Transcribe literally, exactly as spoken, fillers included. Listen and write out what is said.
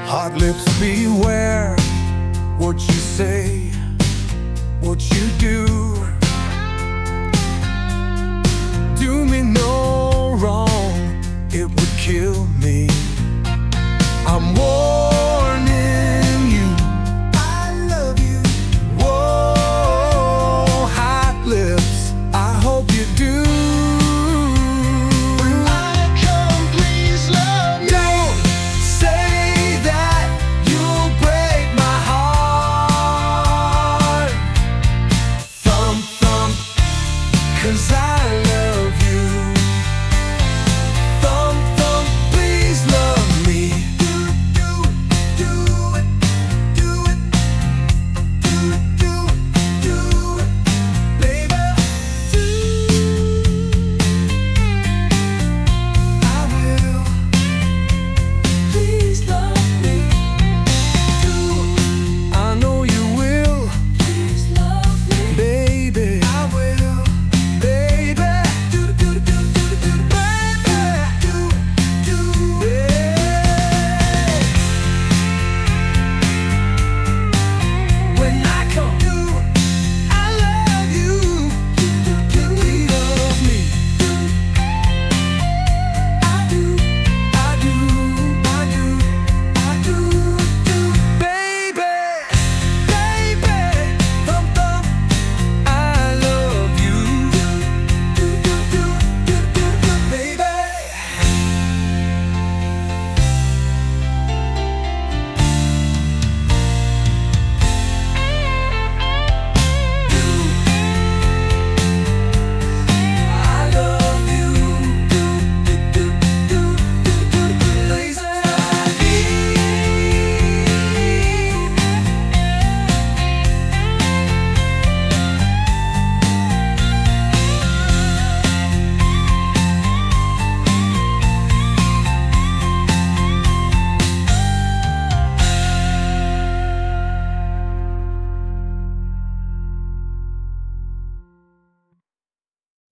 Hot lips, beware what you say, what you do. Do me no wrong, it would kill me. I'm warning you, I love you. Whoa, hot lips, I hope you do. When I come, please love me. Don't say that you'll break my heart. Thump, thump, 'cause I love you.